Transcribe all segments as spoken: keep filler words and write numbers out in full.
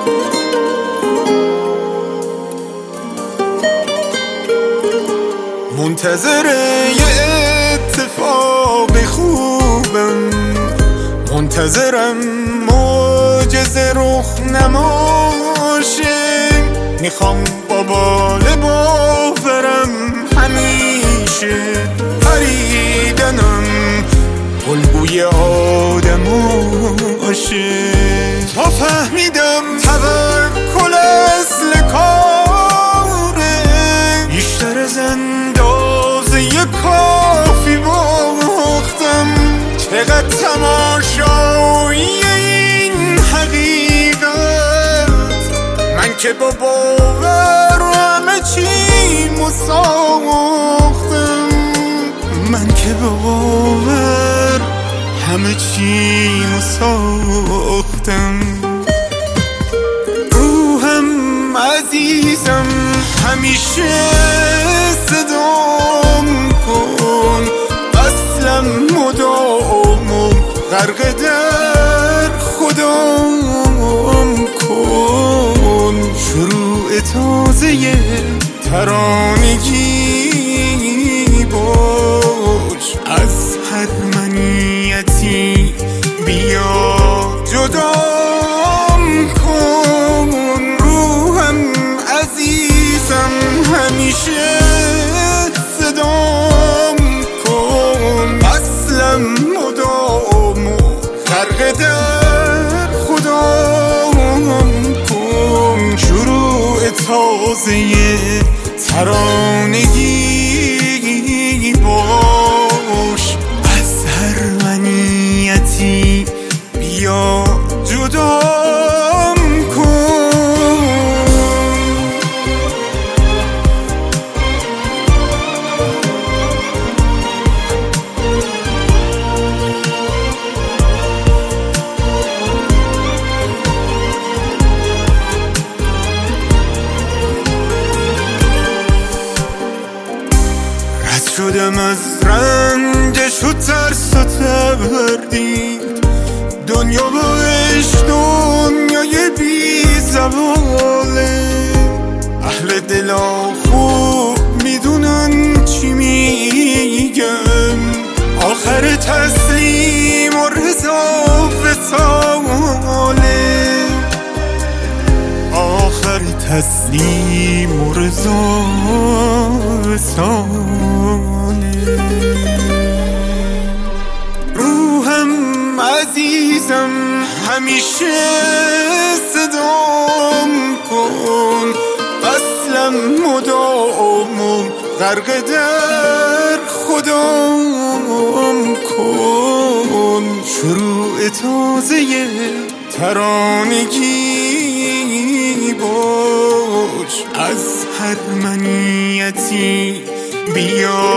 منتظر یه اتفاق خوبم، منتظرم معجزه رخ نماشه. میخوام با بال باورم همیشه پریدنم الگوی آدماشه. تا فهمیدم توکل اصل کاره، بیشتر از اندازه کافی باختم. چقدر تماشایی این حقیقت، من که با باور همه چی مساختم. من که با باور همه چی مساختم. روحم عزیزم همیشه صدام کن، اصلم مدام و غرق در خودم کن. شروع تازه ترانگی باش، از هر منیتی بیا جدام کن. روحم عزیزم همیشه صدام کن، اصلم مدام و غرق در خودم کن. شروع تازه ترانگی باش، از هر منیتی بیا جدام کن. رد شدم از رنجش و ترس و تردید، دنیا باش دنیای بی زواله. اهل دلا خوب میدونن چی میگم، آخر تسلیم و رضا وصاله. آخر تسلیم و رضا وصاله. روحم عزیزم همیشه صدام کن، اصلم مدام و غرق در خودم کن. شروع تازه ترانگی باش، از هر منیتی بیا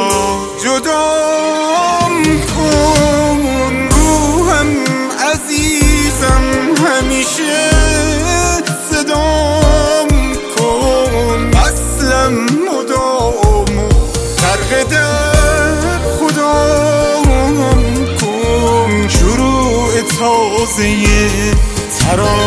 جدام کن. روحم عزیزم همیشه صدام کن، اصلم مدام و غرق در خودم کن. شروع تازه ترانگی